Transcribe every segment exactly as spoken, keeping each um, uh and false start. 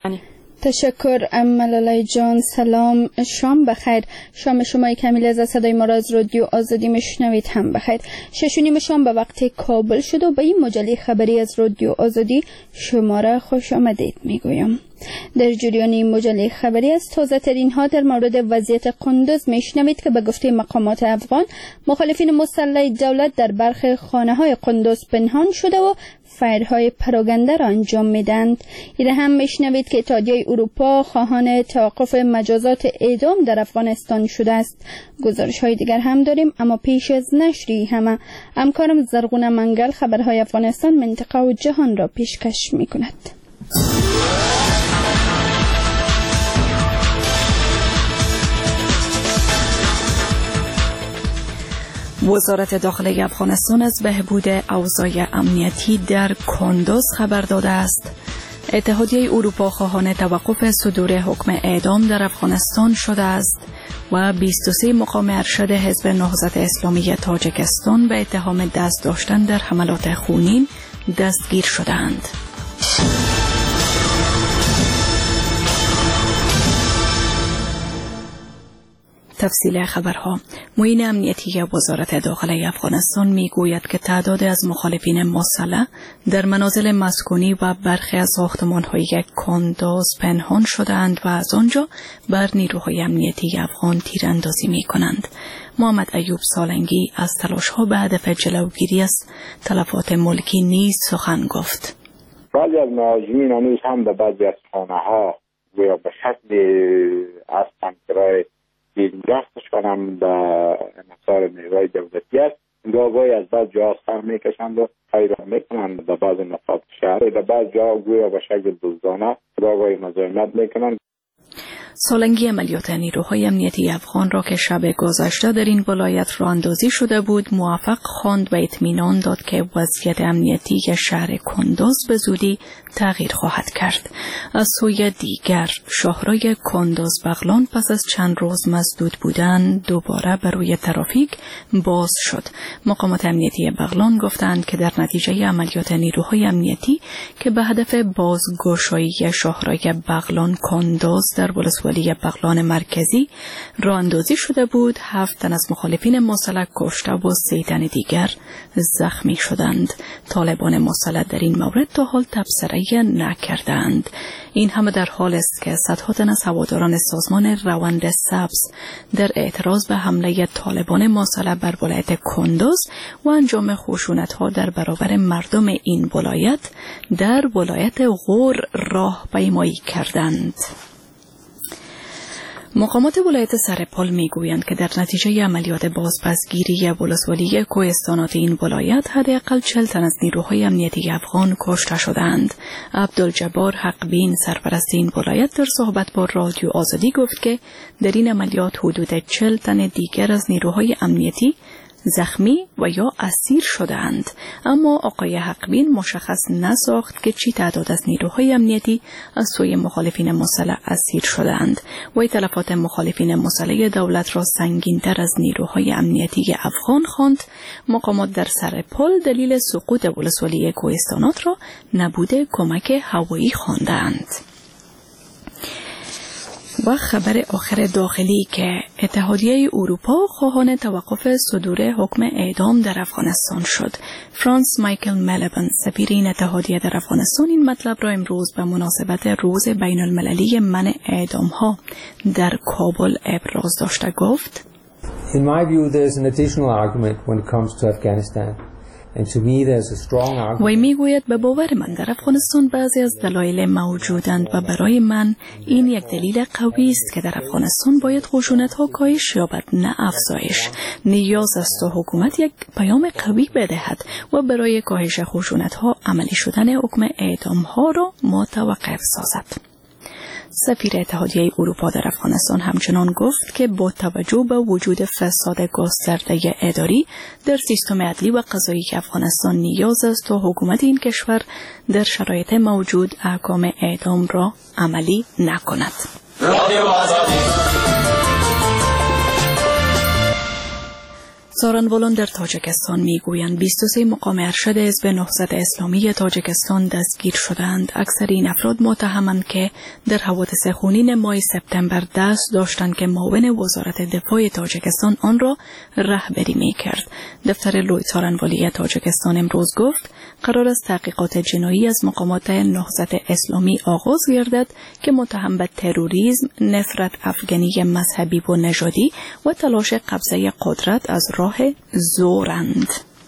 تشکر ملالای جان. سلام، شام بخیر. شام شما کمیل از صدای ما را از رادیو آزادی میشنوید هم بخیر. شش و نیم شام به وقت کابل شد و به این مجله خبری از رادیو آزادی شما را خوش آمدید میگویم. در جریان این مجله خبری از تازه ترین ها در مورد وضعیت قندوز میشنوید که به گفته مقامات افغان مخالفین مسلح دولت در برخی خانه های قندوز پنهان شده و فایرهای پراگنده را انجام میدند. این هم میشنوید که اتحادیه اروپا خواهان توقف مجازات اعدام در افغانستان شده است. گزارش های دیگر هم داریم، اما پیش از نشری همه همکارم زرغونه منگل خبرهای افغانستان، منطقه و جهان را پیشکش میکند. وزارت داخلی افغانستان از بهبود اوضاع امنیتی در کندوز خبر داده است. اتحادیه اروپا خواهان توقف صدور حکم اعدام در افغانستان شده است و بیست و سه مقام ارشد حزب نهضت اسلامی تاجیکستان به اتهام دست داشتن در حملات خونین دستگیر شدند. تفصیل خبرها. معین امنیتی وزارت داخلی افغانستان میگوید که تعداد از مخالفین مسلح در منازل مسکونی و برخی از ساختمان‌های کندوز پنهان شدند و از آنجا بر نیروهای امنیتی افغان تیراندازی می‌کنند. محمد ایوب سالنگی از تلاش‌ها به هدف جلوگیری از تلفات ملکی نیز سخن گفت. بعضی از مهاجمین هنوز هم به بعضی از خانه‌ها گویا به شکل از برای دستش کنم به انحصار نیروهای دولتی است. گاهی از بعض جا سر میکشند و خیران میکنند به بعض نقاط شهر، به بعض جا گویا به شکل دزدانه گاهی مزاحمت میکنند. سالنگی عملیات نیروهای امنیتی افغان را که شب گذشته در این ولایت راه اندازی شده بود موفق خواند و اطمینان داد که وضعیت امنیتی شهر کندوز به زودی تغییر خواهد کرد. از سوی دیگر شاهرای کندوز بغلان پس از چند روز مسدود بودن دوباره بر روی ترافیک باز شد. مقامات امنیتی بغلان گفتند که در نتیجه عملیات نیروهای امنیتی که به هدف بازگشایی شاهرای بغلان کندوز در ولسوالی بغلان مرکزی راه اندازی شده بود، هفت تن از مخالفین مسلح کشته و سه تن دیگر زخمی شدند. طالبان مسلح در این مورد تا حال تبصره نکردند. این همه در حال است که صدها تن از هواداران سازمان روند سبز در اعتراض به حمله طالبان مسلح بر ولایت کندوز و انجام خشونت‌ها در برابر مردم این ولایت در ولایت غور راهپیمایی کردند. مقامات ولایت سرپل میگویند که در نتیجه عملیات بازپسگیری ولسوالی کوهستانات این ولایت حداقل چهل تن از نیروهای امنیتی افغان کشته شدند. عبدالجبار حقبین سرپرست این ولایت در صحبت با رادیو آزادی گفت که در این عملیات حدود چهل تن دیگر از نیروهای امنیتی زخمی و یا اسیر شدند، اما آقای حقبین مشخص نساخت که چی تعداد از نیروهای امنیتی از سوی مخالفین مسلح اسیر شدند. و تلفات مخالفین مسلح دولت را سنگین‌تر از نیروهای امنیتی افغان خواند. مقامات در سرپل دلیل سقوط ولسوالی کوهستانات را نبود کمک هوایی خواندند. و خبر آخر داخلی که اتحادیه اروپا خواهان توقف صدور حکم اعدام در افغانستان شد. فرانس مایکل ملبن سفیر این اتحادیه در افغانستان این مطلب را امروز به مناسبت روز بین المللی منع اعدام ها در کابل ابراز داشته گفت: In my view there's an additional argument when it comes to Afghanistan. وی میگوید به باور من در افغانستان بعضی از دلایل موجودند و برای من این یک دلیل قوی است که در افغانستان باید خشونت ها کاهش یابد نه افزایش. نیاز است تا حکومت یک پیام قوی بدهد و برای کاهش خشونت ها عملی شدن حکم اعدام ها را متوقف سازد. سفیر اتحادیه اروپا در افغانستان همچنان گفت که با توجه به وجود فساد گسترده اداری در سیستم عدلی و قضایی افغانستان نیاز است تا حکومت این کشور در شرایط موجود احکام اعدام را عملی نکند. سارنوالان در تاجیکستان میگویند بیست و سه مقام ارشد حزب نهضت اسلامی تاجیکستان دستگیر شدند. اکثر این افراد متهمند که در حوادث خونین ماه سپتامبر دست داشتند که معاون وزارت دفاع تاجیکستان آن را رهبری میکرد. دفتر لوی سارنوالی تاجیکستان امروز گفت قرار است تحقیقات جنایی از مقامات نهضت اسلامی آغاز گردد که متهم به تروریسم، نفرت افغانی مذهبی و نژادی و تلاش قبضه قدرت از راه زورند.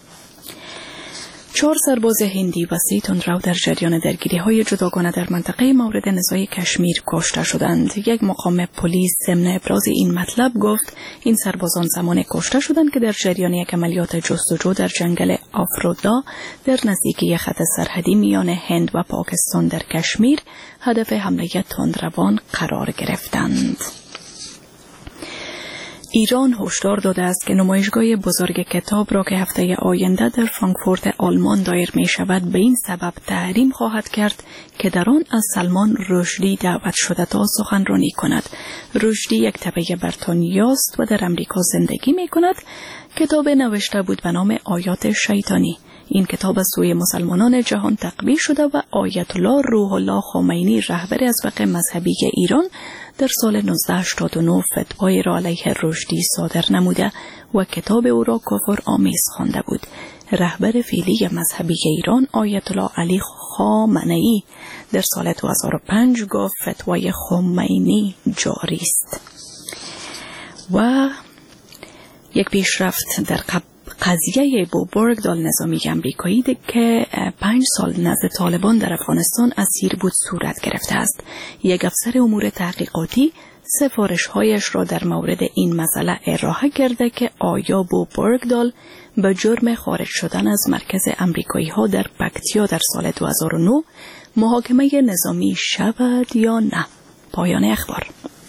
چهار سرباز هندی و سی تندرو در جریان درگیری‌های جداگانه در منطقه مورد نزاع کشمیر کشته شدند. یک مقام پلیس ضمن ابراز این مطلب گفت این سربازان زمان کشته شدند که در جریان یک عملیات جستجو در جنگل آفرودا در نزدیکی خط سرحدی میان هند و پاکستان در کشمیر هدف حمله تندروان قرار گرفتند. ایران هشدار داده است که نمایشگاه بزرگ کتاب را که هفته آینده در فرانکفورت آلمان دایر می شود به این سبب تحریم خواهد کرد که در آن از سلمان رشدی دعوت شده تا سخنرانی کند. رشدی یک تبع بریتانیاست و در امریکا زندگی می کند. کتاب نوشته بود به نام آیات شیطانی. این کتاب از سوی مسلمانان جهان تقویه شده و آیت الله روح الله خمینی رهبر ازبق مذهبی ایران در سال نوزده هشتاد و نه فتوای را علیه رشدی صادر نموده و کتاب او را کفر آمیز خوانده بود. رهبر فعلی مذهبی ایران آیت الله علی خامنه‌ای در سال دو هزار و پنج گفت فتوای خمینی جاری است. و یک پیشرفت در قضیه بوبرگدال نظامی امریکایی که پنج سال نزد طالبان در افغانستان اسیر بود صورت گرفته است. یک افسر امور تحقیقاتی سفارش‌هایش را در مورد این مسئله ارائه کرده که آیا بوبرگدال به جرم خارج شدن از مرکز امریکایی‌ها در پکتیا در سال دو هزار و نه محاکمه نظامی شود یا نه. پایان اخبار.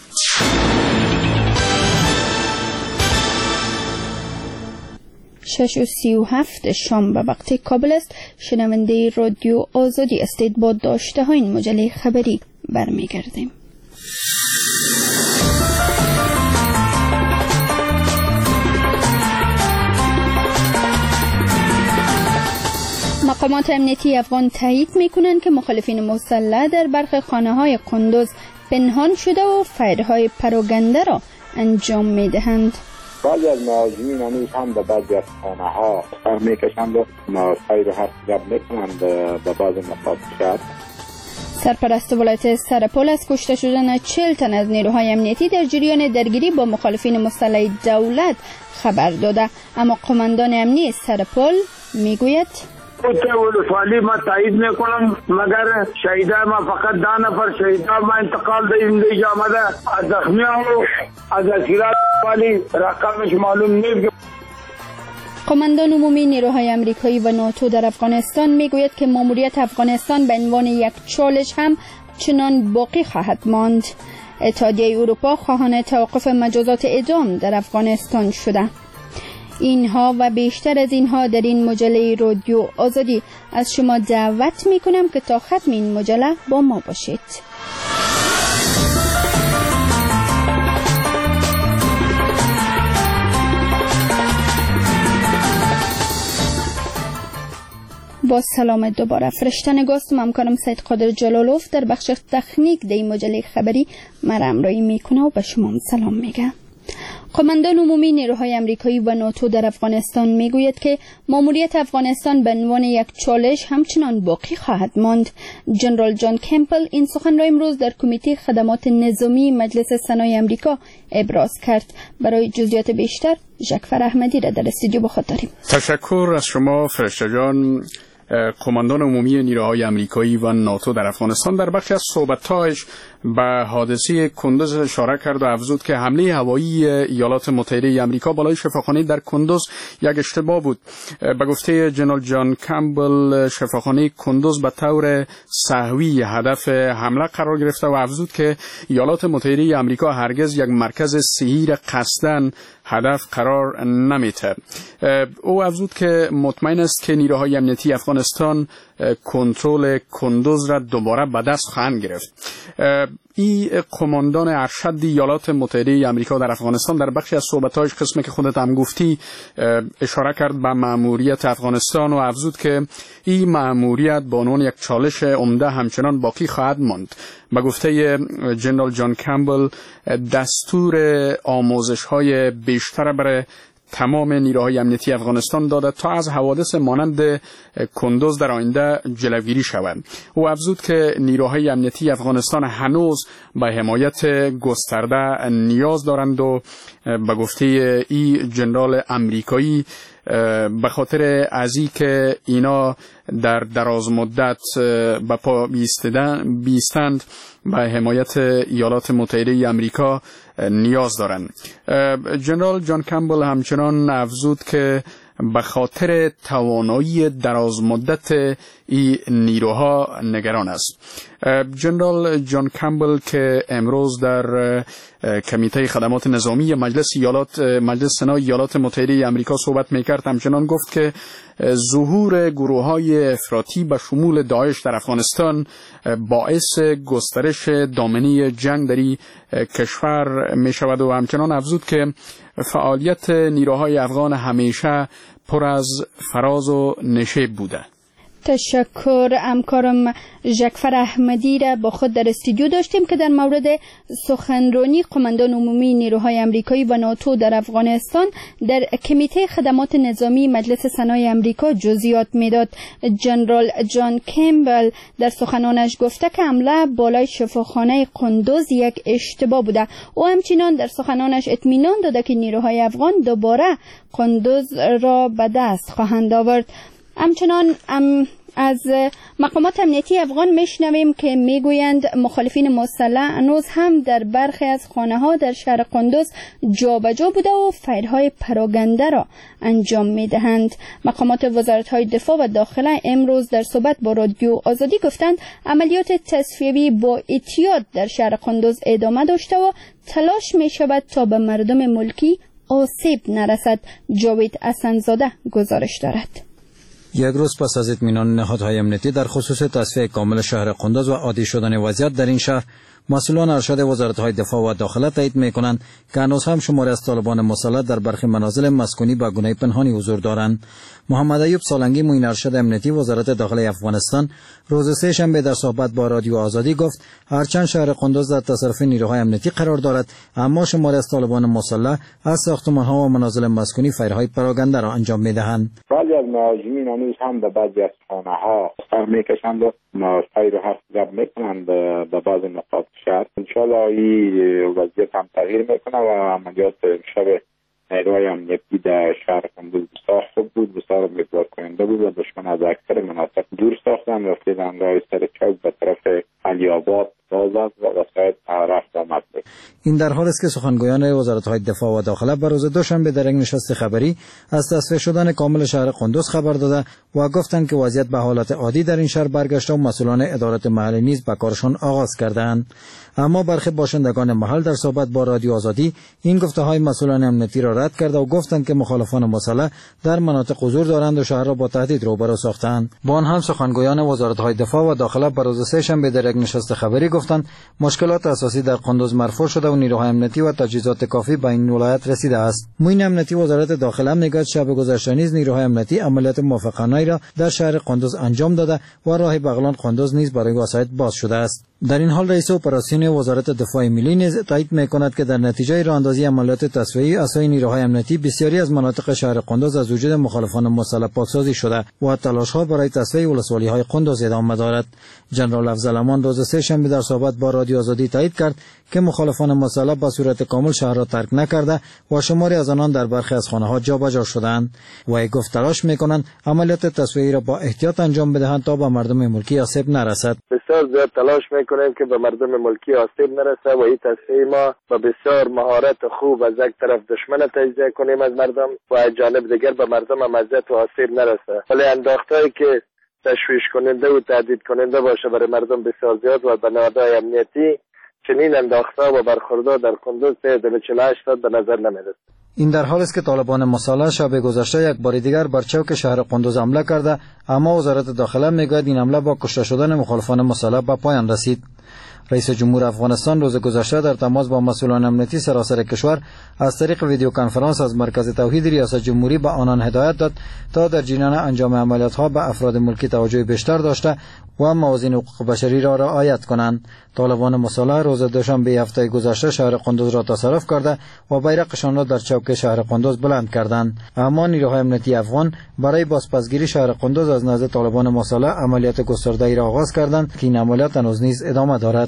شش و سی و هفت شام به وقت کابل است. شنونده رادیو آزادی استید. با داشته های این مجله خبری برمیگردیم. مقامات امنیتی افغان تایید میکنند که مخالفین مسلح در برخی خانه‌های قندوز پنهان شده و فایرهای پروپاگاندا را انجام میدهند. بعضی از مهاجمین هنوز هم به بعضی از خانه ها سر میکشند و فایر حرف جب میکنند به بعض مقاطع شهر. سرپرست ولایت سرپل از کشته شدن چهل تن از نیروهای امنیتی در جریان درگیری با مخالفین مسلح دولت خبر داده، اما قماندان امنی سرپل میگوید ولسوالی ما تایید میکنم، مگر شهیدا ما فقط ده نفر شهیدا ما انتقال دادیم دیگه آمده. از زخمیان از اسیرات والی رقمش معلوم نیست. قماندان عمومی نیروهای امریکایی و ناتو در افغانستان میگوید که ماموریت افغانستان به عنوان یک چالش هم چنان باقی خواهد ماند. اتحادیه اروپا خواهان توقف مجازات اعدام در افغانستان شده. اینها و بیشتر از اینها در این مجله رادیو آزادی. از شما دعوت میکنم که تا ختم این مجله با ما باشید. با سلام دوباره. فرشتن گاستم همکارم سید قادر جلالوف در بخش تکنیک در این مجله خبری مرا همراهی میکنه و به شما سلام میگه. قماندان عمومی نیروهای امریکایی و ناتو در افغانستان میگوید که ماموریت افغانستان به عنوان یک چالش همچنان باقی خواهد ماند. جنرال جان کمپل این سخن را امروز در کمیته خدمات نظامی مجلس سنای امریکا ابراز کرد. برای جزئیات بیشتر ژکفر احمدی را در استودیو با خود داریم. تشکر از شما فرشته جان. قماندان عمومی نیروهای امریکایی و ناتو در افغانستان در بخش از صحبت‌هایش به حادثه کندوز اشاره کرد و افزود که حمله هوایی ایالات متحده آمریکا بالای شفاخانه در کندوز یک اشتباه بود. به گفته جنرال جان کمبل شفاخانه کندوز به طور سهوی هدف حمله قرار گرفته و افزود که ایالات متحده آمریکا هرگز یک مرکز صحیح قصداً هدف قرار نمیده. او افزود که مطمئن است که نیروهای امنیتی افغان افغانستان کنترل کندوز را دوباره به دست خواهند گرفت. این قماندان ارشد ایالات متحده آمریکا در افغانستان در بخشی از صحبت‌هایش قسمی که خودت هم گفتی اشاره کرد به مأموریت افغانستان و افزود که این مأموریت به عنوان یک چالش عمده همچنان باقی خواهد ماند. به گفته جنرال جان کمبل دستور آموزش‌های بیشتر برای تمام نیروهای امنیتی افغانستان داده تا از حوادث مانند کندوز در آینده جلوگیری شود. او افزود که نیروهای امنیتی افغانستان هنوز به حمایت گسترده نیاز دارند و به گفته ای جنرال امریکایی به خاطر ازی که اینا در دراز مدت به پا بیستند به حمایت ایالات متحده آمریکا نیاز دارند. جنرال جان کمبل همچنان افزود که به خاطر توانایی دراز مدت این نیروها نگران است. جنرال جان کمبل که امروز در کمیته خدمات نظامی مجلس ایالات مجلس سنا ایالات متحده آمریکا صحبت میکرد همچنان گفت که ظهور گروه‌های افراطی به شمول داعش در افغانستان باعث گسترش دامنه جنگ در این کشور می شود و همچنان افزود که فعالیت نیروهای افغان همیشه پر از فراز و نشیب بوده. تشکر. همکارم ژکفر احمدی را با خود در استودیو داشتیم که در مورد سخنرانی قماندان عمومی نیروهای آمریکایی و ناتو در افغانستان در کمیته خدمات نظامی مجلس سنای آمریکا جزئیات میداد. جنرال جان کمبل در سخنانش گفته که حمله بالای شفاخانه قندوز یک اشتباه بوده. او همچنان در سخنانش اطمینان داده که نیروهای افغان دوباره قندوز را به دست خواهند آورد. همچنان ام از مقامات امنیتی افغان میشنویم که میگویند مخالفین مسلح هنوز هم در برخی از خانه ها در شهر قندوز جابجا بوده و فیرهای پراگنده را انجام میدهند. مقامات وزارت های دفاع و داخله امروز در صحبت با رادیو آزادی گفتند عملیات تصفیه‌ای با احتیاط در شهر قندوز ادامه داشته و تلاش می شود تا به مردم ملکی آسیب نرسد. جاوید حسن‌زاده گزارش دارد. یک روز پس از اطمینان نهادهای امنیتی در خصوص تصفیه کامل شهر قندوز و عادی شدن وضعیت در این شهر، مسئولان ارشد وزارت‌های دفاع و داخله تایید می‌کنند که هنوز هم شماری از طالبان مسلح در برخی منازل مسکونی به گونه پنهانی حضور دارند. محمد ایوب سالنگی معین ارشد امنیتی وزارت داخله افغانستان روز سه شنبه در صحبت با رادیو آزادی گفت هرچند شهر قندوز در تصرف نیروهای امنیتی قرار دارد، اما شماری از طالبان مسلح از ساختمان‌ها و منازل مسکونی فیرهای پراگنده را انجام می‌دهند. بعضی از مهاجمین هنوز هم به بعضی از خانه‌ها سر می‌کشند و فیر حرف زد می‌کنند به بعض نقاط شهر. انشالله این وضعیت هم تغییر میکنه و عملیات شب نیروهای امنیتی در شهر قندوز بسیار خوب بود، بسیار امیدوار کننده بود و دشمن از اکثر مناطق دور ساختن و رفتن راه سر چوک به طرف علی آباد بازد و وسایل رفت آمد بود. این در حال است که سخنگویان وزارت‌های دفاع و داخله بر روز دوشنبه در یک نشست خبری از تصفیه شدن کامل شهر قندوز خبر داده و گفتند که وضعیت به حالت عادی در این شهر برگشته و مسئولان ادارات محلی نیز به کارشان آغاز کردند. اما برخی باشندگان محل در صحبت با رادیو آزادی این گفته‌های مسئولان امنیتی را رد کرده و گفتند که مخالفان مسلح در مناطق حضور دارند و شهر را با تهدید روبرو ساختند. با آن هم سخنگویان وزارت‌های دفاع و داخله بر روز سه شنبه در یک نشست خبری گفتند مشکلات اساسی در قندوز مرفوع شده و نیروهای امنیتی و تجهیزات کافی به این ولایت رسیده است. معین امنیتی وزارت داخله میگوید شب گذشته نیز نیروهای امنیتی عملیات موافقانه را در شهر قندوز انجام داده و راه بغلان قندوز نیز برای وسایط باز شده است. در این حال رئیس اپراسیون وزارت دفاع ملی نیز تایید می‌کند که در نتیجه راهاندازی عملیات تصفیه‌ای اسای نیروهای امنیتی بسیاری از مناطق شهر قندوز از وجود مخالفان مسلح پاکسازی شده و تلاش‌ها برای تصفیه ولسوالی‌های قندوز ادامه دارد. جنرال افضل امان روز سه شنبه در صحبت با رادیو آزادی تایید کرد که مخالفان مسلح به صورت کامل شهر را ترک نکرده و شماری از آنان در برخی از خانه‌ها جابجا شدند و ای گفت تلاش می‌کنند عملیات تصفیه‌ای را با احتیاط انجام بدهند تا به مردم ملکی آسیب نرسد. بسیار زیاد تلاش می‌کنیم که به مردم ملکی آسیب نرسه و این تصفیه ما با بسیار مهارت خوب از یک طرف دشمن تجزیه کنیم از مردم و از جانب دیگر به مردم هم اذیت و آسیب نرسه. ولی انداخته‌ای که تشویش کننده و تهدید کننده باشه برای مردم بسیار زیاد و به نهادهای امنیتی چنین انداخته‌ها و برخوردها در کندوز طی چهل و هشت به نظر نمی‌رسد. این در حالی است که طالبان مسلح شب گذشته یک بار دیگر بر چوک شهر قندوز حمله کرده، اما وزارت داخله میگوید این حمله با کشته شدن مخالفان مسلح به پایان رسید. رئیس جمهور افغانستان روز گذشته در تماس با مسئولان امنیتی سراسر کشور از طریق ویدیو کنفرانس از مرکز توحید ریاست جمهوری به آنان هدایت داد تا در جریان انجام عملیات‌ها به افراد ملکی توجه بیشتر داشته و موازین حقوق بشری را رعایت کنند. طالبان مسلح روز دوشنبه هفته گذشته شهر قندوز را تصرف کرده و بیرقشان را در چوک شهر قندوز بلند کردند، اما نیروهای امنیتی افغان برای بازپسگیری شهر قندوز از نزد طالبان مسلح عملیات گسترده‌ای را آغاز کردند که این عملیات هنوز نیز ادامه دارد.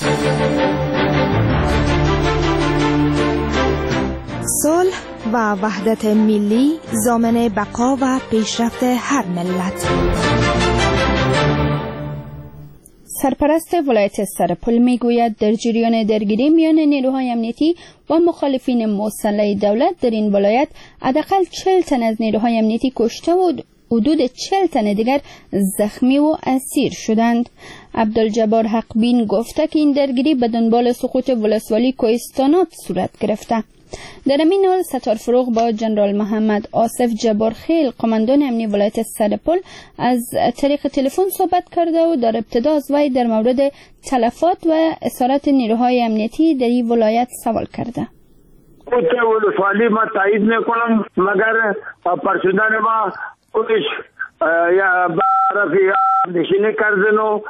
صلح و وحدت ملی ضامن بقا و پیشرفت هر ملت. سرپرست ولایت سرپل میگوید در جریان درگیری میان نیروهای امنیتی و مخالفین مسلح دولت در این ولایت حداقل چهل تن از نیروهای امنیتی کشته و حدود چهل تن دیگر زخمی و اسیر شدند. عبدالجبار حقبین گفته که این درگیری به دنبال سقوط ولسوالی کوهستانات صورت گرفته. در همین حال ستار فروغ با جنرال محمد آصف جبارخیل قماندان امنی ولایت سرپل از طریق تلفن صحبت کرده و در ابتدا از وی در مورد تلفات و اسارت نیروهای امنیتی در این ولایت سوال کرده. خود ولسوالی ما تایید میکنم، مگر پرسیدن ما خودش یا برفی نشینی کردن و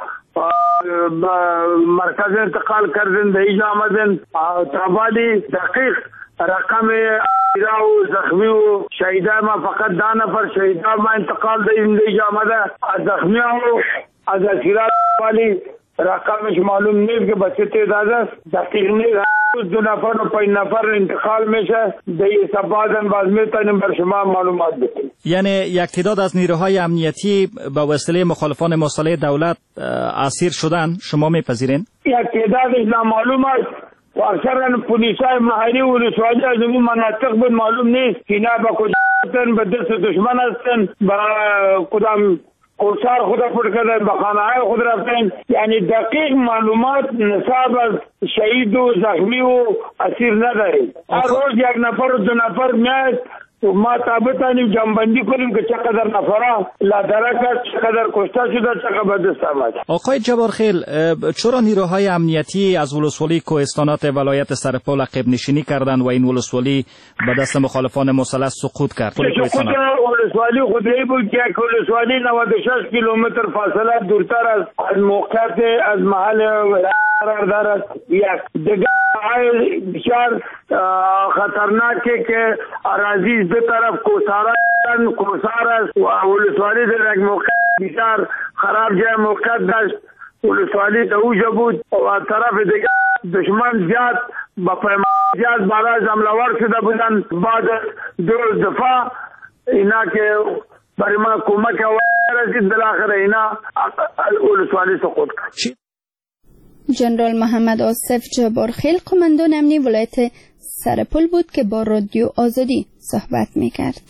مرکز انتقال کردن، در اینجا آمدن ترابالی دقیق رقم ایرا و زخمی و شهیده ما فقط ده نفر شهیده ما انتقال داریم در اینجا آمده. از زخمی و از اسیرات والی رقمش معلوم نیست که بچه تعداد است، دقیق نیست. دو نفر و پنج نفر انتقال میشه، در این سبادن باز میتونیم بر شما معلومات بدیم. یعنی یک تعداد از نیروهای امنیتی با وسیله مخالفان مسلح دولت اسیر شدن، شما میپذیرین؟ یک تعدادش نامعلوم است و اکثرا پولیسای محلی و ولسوالی از این مناطق بود معلوم نیست که اینا با کجا هستن، به دست دشمن هستن، با کدام کوسار خود پر کردن، به خانه های خود رفتن. یعنی دقیق معلومات نصاب از شهید و زخمی و اسیر نداریم. هر روز یک نفر و دو نفر میاد و ما تابتانیم جنبندی کنیم که چقدر نفرها لادرک است، چقدر کشته شده، چقدر به دست آمد. آقای جبارخیل، چرا نیروهای امنیتی از ولسوالی کوهستانات ولایت سرپل عقب نشینی کردند و این ولسوالی به دست مخالفان مسلح سقوط کرد؟ خود ولسوالی خودی بود که ولسوالی نود و شش کیلومتر فاصله دورتر از از موقعیت از محل قرار دارد. یک دیگر بسیار خطرناکه که اراضی دو طرف کوسارا کوسار است و ولسوالی در یک موقع بسیار خراب جای موقعیت داشت. ولسوالی در اوجه بود و طرف دیگر دشمن زیاد با پیمان زیاد بالا حمله‌ور شده بودند. بعد دو دفعه اینا که برای ما کمک رسید، بالاخره اینا ولسوالی سقوط کرد. جنرال محمد آصف جبارخیل قماندان امنی ولایت سرپل بود که با رادیو آزادی صحبت میکرد.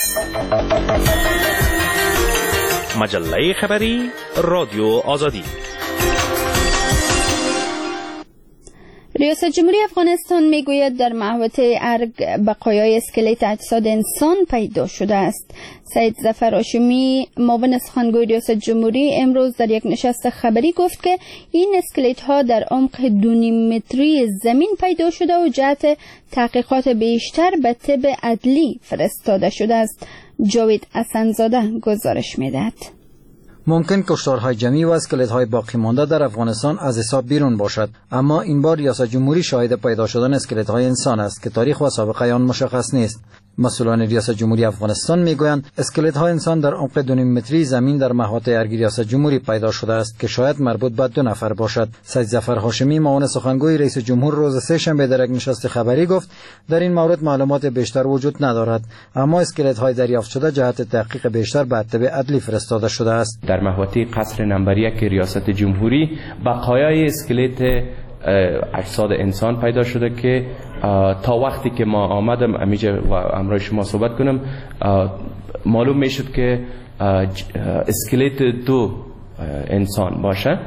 مجله خبری رادیو آزادی. ریاست جمهوری افغانستان میگوید در محوطه ارگ بقایای اسکلت اجساد انسان پیدا شده است. سید ظفر هاشمی معاون سخنگوی ریاست جمهوری امروز در یک نشست خبری گفت که این اسکلت ها در عمق دو نیم متری زمین پیدا شده و جهت تحقیقات بیشتر به طب عدلی فرستاده شده است. جاوید حسن‌زاده گزارش میدهد. ممکن کشتارهای جمعی و اسکلت‌های باقی مانده در افغانستان از حساب بیرون باشد، اما این بار ریاست جمهوری شاهد پیدا شدن اسکلت‌های انسان است که تاریخ و سابقه آن مشخص نیست. مسئولان ریاست جمهوری افغانستان میگویند اسکلت‌های انسان در عمق دو نیم متری زمین در محوطه ارگ ریاست جمهوری پیدا شده است که شاید مربوط به دو نفر باشد. سید ظفر هاشمی معاون سخنگوی رئیس جمهور روز سه شنبه در یک نشست خبری گفت در این مورد معلومات بیشتر وجود ندارد، اما اسکلت‌های دریافت شده جهت تحقیق بیشتر به طب عدلی فرستاده شده است. در محوطه قصر نمبر یک ریاست جمهوری بقایای اسکلت اجساد انسان پیدا شده که تا وقتی که ما آمدم امیجا و امروز شما صحبت کنم معلوم می شد که اسکلت دو انسان باشه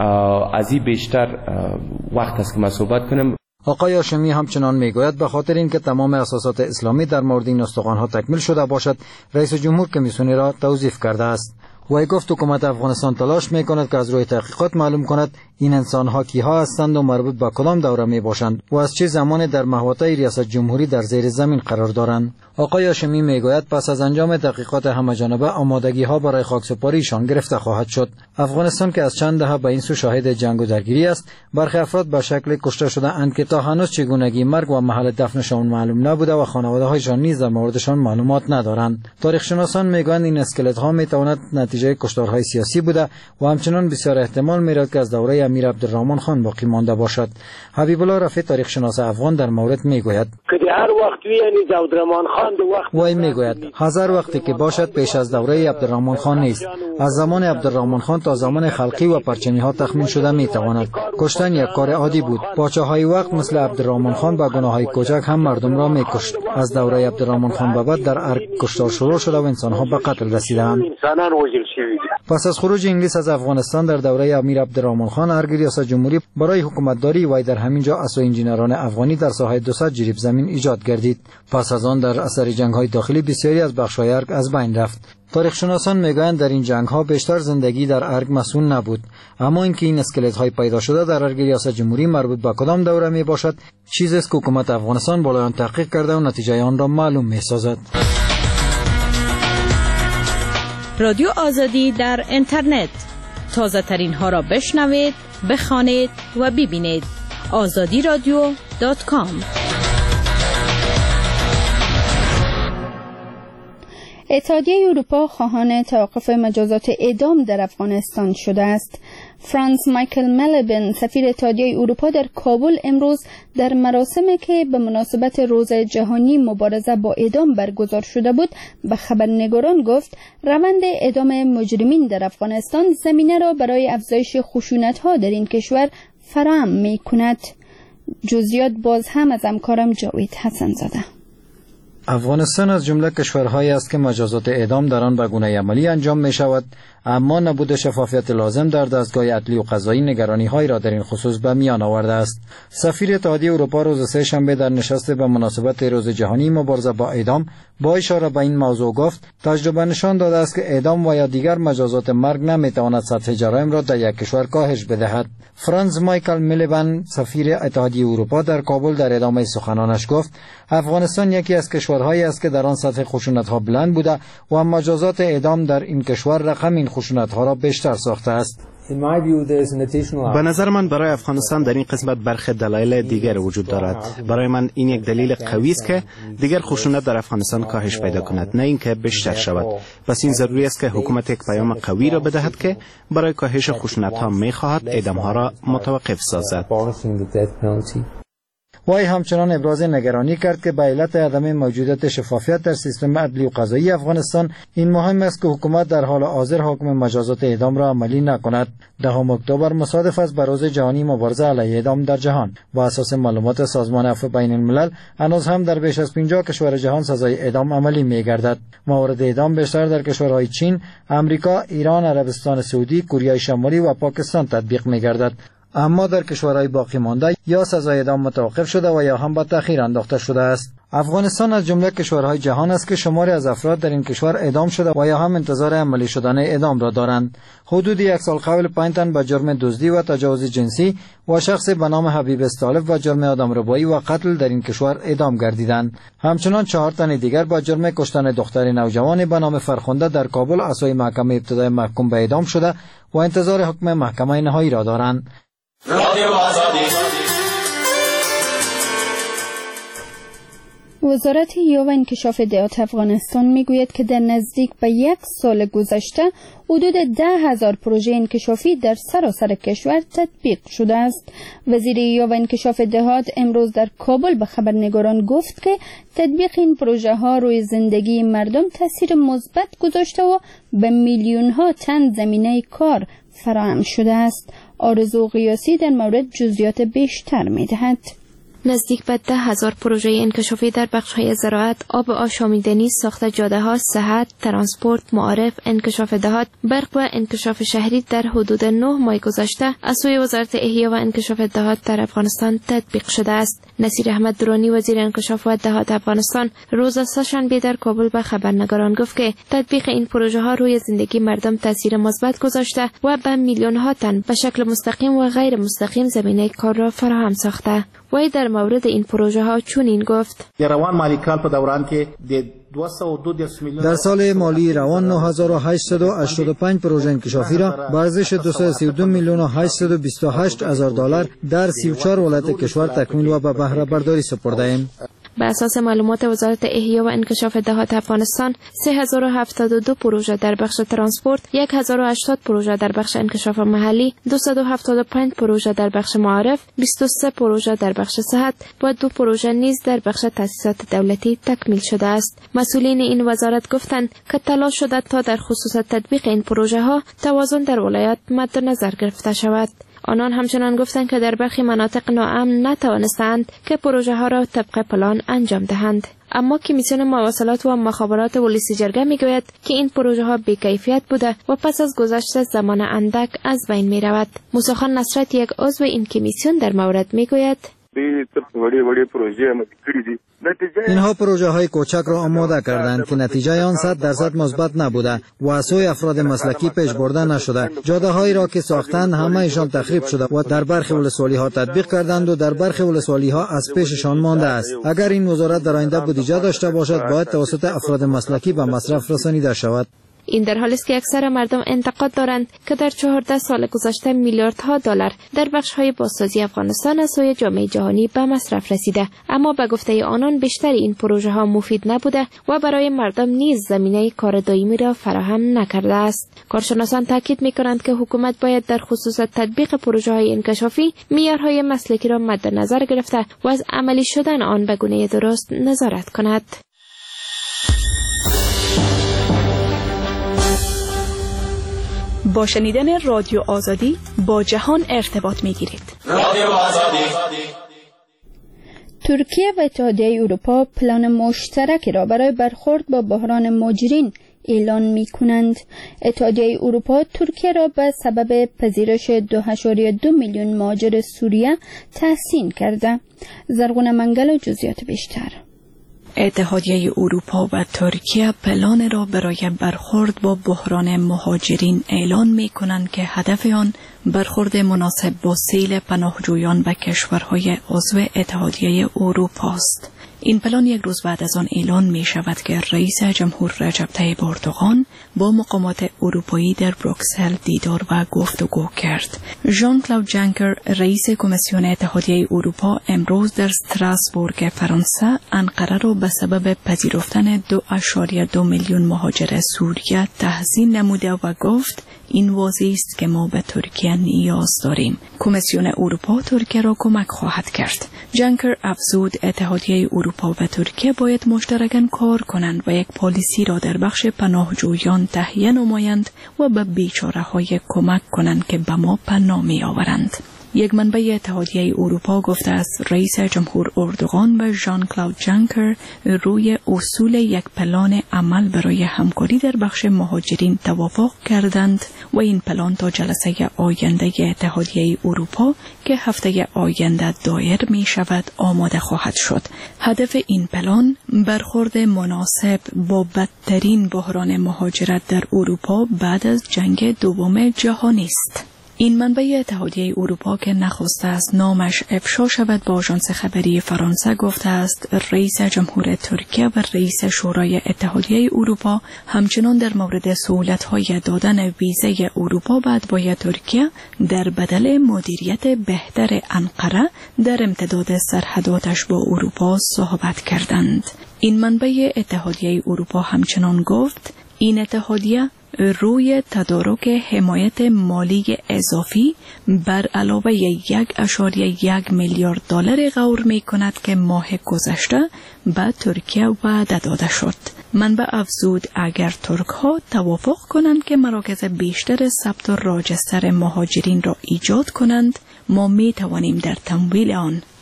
از این بیشتر وقت است که ما صحبت کنم. آقای هاشمی همچنان میگوید به خاطر اینکه تمام اساسات اسلامی در مورد این استخوان‌ها تکمیل شده باشد، رئیس جمهور کمیسیونی را توظیف کرده است. وی گفت حکومت افغانستان تلاش میکند که از روی تحقیقات معلوم کند این انسان‌ها کیها هستند و مربوط به کدام دوره می باشند و از چه زمانی در محوطه ریاست جمهوری در زیر زمین قرار دارند. آقای هاشمی میگوید پس از انجام تحقیقات همه‌جانبه آمادگی‌ها برای خاکسپاریشان گرفته خواهد شد. افغانستان که از چند دهه به این سو شاهد جنگ و درگیری است، برخی افراد به شکل کشته شده اند که تا هنوز چگونگی مرگ و محل دفنشان معلوم نبوده و خانواده‌هایشان نیز در موردشان معلومات ندارند. تاریخ شناسان میگویند این اسکلت‌ها میتواند نتیجه کشتارهای سیاسی بوده و همچنان بسیار احتمال میرد که از دوره امیر عبدالرحمن خان باقی مانده باشد. حبیب الله رفیع تاریخ شناس افغان در مورد میگوید که هر وقت یعنی عبدالرحمن خان دو وقت وی میگوید هزار وقتی که باشد پیش از دوره عبدالرحمن خان نیست. از زمان عبدالرحمن خان تا زمان خلقی و پرچمی ها تخمین شده میتواند. کشتن یک کار عادی بود. پادشاه‌های وقت مثل عبدالرحمن خان با گناه‌های کوچک هم مردم را میکشت. از دوره عبدالرحمن خان به بعد در ارگ کشتار شروع شده و انسان‌ها به قتل رسیدند. پس از خروج انگلیس از افغانستان در دوره امیر عبدالرحمن خان، ارگ ریاست جمهوری برای حکومتداری وی در همین جا اسو انجینران افغانی در ساحه دویست جریب زمین ایجاد گردید. پس از آن در اثر جنگ‌های داخلی بسیاری از بخش‌های ارگ از بین رفت. تاریخ شناسان میگویند در این جنگ‌ها بیشتر زندگی در ارگ مسئول نبود، اما اینکه این اسکلت‌های پیدا شده در ارگ ریاست جمهوری مربوط به کدام دوره می باشد، چیزی است که حکومت افغانستان بالای آن تحقیق کرده و نتیجه آن را معلوم می‌سازد. رادیو آزادی در اینترنت، تازه ترین ها را بشنوید، بخوانید و ببینید. آزادی رادیو دات کام. اتحادیه اروپا خواهان توقف مجازات اعدام در افغانستان شده است. فرانس مایکل ملبن، سفیر اتحادیه اروپا در کابل، امروز در مراسمی که به مناسبت روز جهانی مبارزه با اعدام برگزار شده بود به خبرنگاران گفت روند اعدام مجرمین در افغانستان زمینه را برای افزایش خشونت‌ها در این کشور فراهم می‌کند. جزئیات باز هم از همکارم جاوید حسن زاده. افغانستان از جمله کشورهایی است که مجازات اعدام در آن به گونه عملی انجام می شود، اما نبود شفافیت لازم در دستگاه عدلی و قضایی نگرانی‌هایی را در این خصوص به میان آورده است. سفیر اتحادیه اروپا روز سه شنبه در نشست به مناسبت روز جهانی مبارزه با اعدام با اشاره به این موضوع گفت تجربه نشان داده است که اعدام و یا دیگر مجازات مرگ نمیتواند سطح جرایم را در یک کشور کاهش بدهد. فرانس مایکل ملبن، سفیر اتحادیه اروپا در کابل، در ادامه سخنانش گفت افغانستان یکی از کشورهایی است که در آن سطح خشونت‌ها بلند بوده و مجازات اعدام در این کشور رقم این خشونت‌ها را بیشتر ساخته است. به نظر من برای افغانستان در این قسمت برخی دلایل دیگر وجود دارد. برای من این یک دلیل قوی است که دیگر خشونت در افغانستان کاهش پیدا کند، نه اینکه بیشتر شود. پس این ضروری است که حکومت یک پیام قوی را بدهد که برای کاهش خشونت‌ها می‌خواهد اعدام‌ها را متوقف سازد. وی همچنان ابراز نگرانی کرد که به علت عدم موجودیت شفافیت در سیستم عدلی و قضایی افغانستان این مهم است که حکومت در حال حاضر حکم مجازات اعدام را عملی نکند. دهم اکتبر مصادف است با روز جهانی مبارزه علیه اعدام در جهان. با اساس معلومات سازمان عفو بین الملل هنوز هم در بیش از پنجاه کشور جهان سزای اعدام عملی می‌گردد. مورد اعدام بیشتر در کشورهای چین، آمریکا، ایران، عربستان سعودی، کره شمالی و پاکستان تطبیق می‌گردد. اما در کشورهای باقی مانده یا سزای اعدام متوقف شده و یا هم به تأخیر انداخته شده است. افغانستان از جمله کشورهای جهان است که شماری از افراد در این کشور اعدام شده و یا هم انتظار عملی شدن اعدام را دارند. حدود یک سال قبل پنج تن به جرم دزدی و تجاوز جنسی و شخصی به نام حبیب استالف و جرم آدمربایی و قتل در این کشور اعدام گردیدند. همچنان چهار تن دیگر با جرم کشتن دختر نوجوانی به نام فرخنده در کابل اسای محکمه ابتدایی محکوم به اعدام شده و انتظار حکم محکمه نهایی را دارند. رادیو آزادی. وزارت یو و انکشاف اطلاعات افغانستان میگوید که در نزدیک به یک سال گذشته حدود ده هزار پروژه انکشافی در سراسر کشور تطبیق شده است. وزیر یو و انکشاف اطلاعات امروز در کابل به خبرنگاران گفت که تطبیق این پروژه ها روی زندگی مردم تاثیر مثبت گذاشته و به میلیون ها تن زمینه کار فراهم شده است. آرزو قیاسی در مورد جزئیات بیشتر می‌دهد. نزدیک به ده هزار پروژه انکشافی در بخش‌های زراعت، آب و آشامیدنی، ساخت جاده‌ها، صحت، ترانسپورت، معارف، انکشاف دهات، برق و انکشاف شهری در حدود نه ماه گذشته از سوی وزارت احیا و انکشاف دهات در افغانستان تطبیق شده است. نصیر احمد درانی وزیر انکشاف و دهات افغانستان روز سه‌شنبه در کابل به خبرنگاران گفت که تطبیق این پروژه ها روی زندگی مردم تاثیر مثبت گذاشته و به میلیون ها تن به شکل مستقیم و غیر مستقیم زمینه کار را فراهم ساخته. وی در مورد این پروژه ها چنین گفت: روان مالی کال په دوران کې در سال مالی روان نه هزار و هشتصد و هشتاد و پنج پروژه انکشافی را با ارزش دویست و سی و دو میلیون و هشتصد و بیست و هشت هزار دلار در سی و چهار ولایت کشور تکمیل و به بهره برداری سپرده‌ایم. به اساس معلومات وزارت احیا و انکشاف دهات افغانستان، سه هزار و هفتاد و دو پروژه در بخش ترانسپورت، هزار و هشتاد پروژه در بخش انکشاف محلی، دویست و هفتاد و پنج پروژه در بخش معارف، بیست و سه پروژه در بخش صحت و دو پروژه نیز در بخش تأسیسات دولتی تکمیل شده است. مسئولین این وزارت گفتند که تلاش شده تا در خصوص تطبیق این پروژه ها توازن در ولایت مد نظر گرفته شود. آنان همچنان گفتند که در برخی مناطق ناامن نتوانستند که پروژه ها را طبق پلان انجام دهند. اما کمیسیون مواصلات و مخابرات ولسی جرگه میگوید که این پروژه ها بی‌کیفیت بوده و پس از گذشت زمان اندک از بین می رود. موسی خان نصرت، یک عضو این کمیسیون، در مورد میگوید: اینها پروژه های کوچک را آماده کردند که نتیجه آن صد درصد مثبت نبوده و از سوی افراد مسلکی پیش برده نشده. جاده هایی را که ساختند همه ایشان تخریب شده و در برخی ولسوالی ها تطبیق کردند و در برخی ولسوالی ها از پیششان مانده است. اگر این وزارت در آینده بودجه داشته باشد باید توسط افراد مسلکی به مصرف رسانیده شود. این در حالی است که اکثر مردم انتقاد دارند که در چهارده سال گذشته میلیاردها دلار در بخش‌های بازسازی افغانستان از سوی جامعه جهانی به مصرف رسیده، اما به گفته آنان بیشتر این پروژه ها مفید نبوده و برای مردم نیز زمینه کار دائمی را فراهم نکرده است. کارشناسان تاکید می‌کنند که حکومت باید در خصوص تطبیق پروژه های انکشافی معیارهای مسلکی را مد نظر گرفته و از عملی شدن آن به گونه درست نظارت کند. با شنیدن رادیو آزادی با جهان ارتباط می گیرید. رادیو آزادی. ترکیه و اتحادیه اروپا پلان مشترکی را برای برخورد با بحران مهاجرین اعلان می کنند. اتحادیه اروپا ترکیه را به سبب پذیرش دو ممیز دو میلیون مهاجر سوریه تحسین کرده. زرغون منگل و جزئیات بیشتر. اتحادیه اروپا و ترکیه پلان را برای برخورد با بحران مهاجرین اعلان می کنند که هدف آن برخورد مناسب با سیل پناهجویان به کشورهای عضو اتحادیه اروپا است. این پلان یک روز بعد از آن اعلان می شود که رئیس جمهور رجب طیب اردوغان با مقامات اروپایی در بروکسل دیدار و گفتگو کرد. ژان کلود جانکر، رئیس کمیسیون اتحادیه اروپا، امروز در استراسبورگ فرانسه انقره را به سبب پذیرفتن دو ممیز دو میلیون مهاجر سوریه تحسین نموده و گفت این واضح است که ما به ترکیه نیاز داریم. کمیسیون اروپا ترکیه را کمک خواهد کرد. جانکر افزود اتحادیه اروپا و ترکیه باید مشترکاً کار کنند و یک پالیسی را در بخش پناهجویان تهیه نمایند و به بیچاره‌های کمک کنند که به ما پناه می‌آورند. یک منبع اتحادیه اروپا گفته است رئیس جمهور اردوغان و ژان کلود جانکر روی اصول یک پلان عمل برای همکاری در بخش مهاجرین توافق کردند و این پلان تا جلسه آینده اتحادیه اروپا که هفته آینده دایر می شود آماده خواهد شد. هدف این پلان برخورد مناسب با بدترین بحران مهاجرت در اروپا بعد از جنگ دوم جهانی است. این منبع اتحادیه اروپا که نخواسته است نامش افشا شود با آژانس خبری فرانسه گفته است رئیس جمهور ترکیه و رئیس شورای اتحادیه اروپا همچنان در مورد سهولت‌های دادن ویزه اروپا بعد با ترکیه در بدل مدیریت بهتر انقره در امتداد سرحداتش با اروپا صحبت کردند. این منبع اتحادیه اروپا همچنان گفت این اتحادیه روی تدارک حمایت مالی اضافی بر علاوه یک اشاریه یک میلیارد دلار غور می کند که ماه گذشته به ترکیه وعده داده شد. منبع افزود اگر ترک ها توافق کنند که مراکز بیشتر ثبت و راجستر مهاجرین را ایجاد کنند ما می توانیم در تمویل آن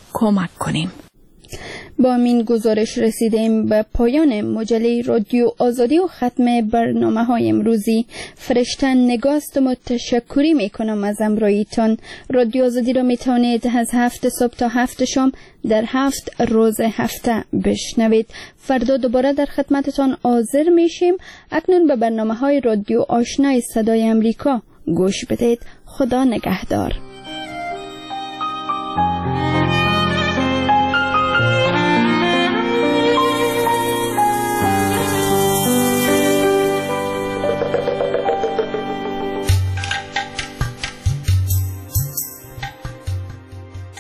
کمک کنیم. با این گزارش رسیدیم به پایان مجله رادیو آزادی و ختم برنامه های امروزی. فرشته نگاست و تشکری می کنم از امرایتان. رادیو آزادی را می توانید از هفت صبح تا هفت شام در هفت روز هفته بشنوید. فردا دوباره در خدمتتان حاضر میشیم. اکنون به برنامه های رادیو آشنای صدای امریکا گوش بدید. خدا نگهدار.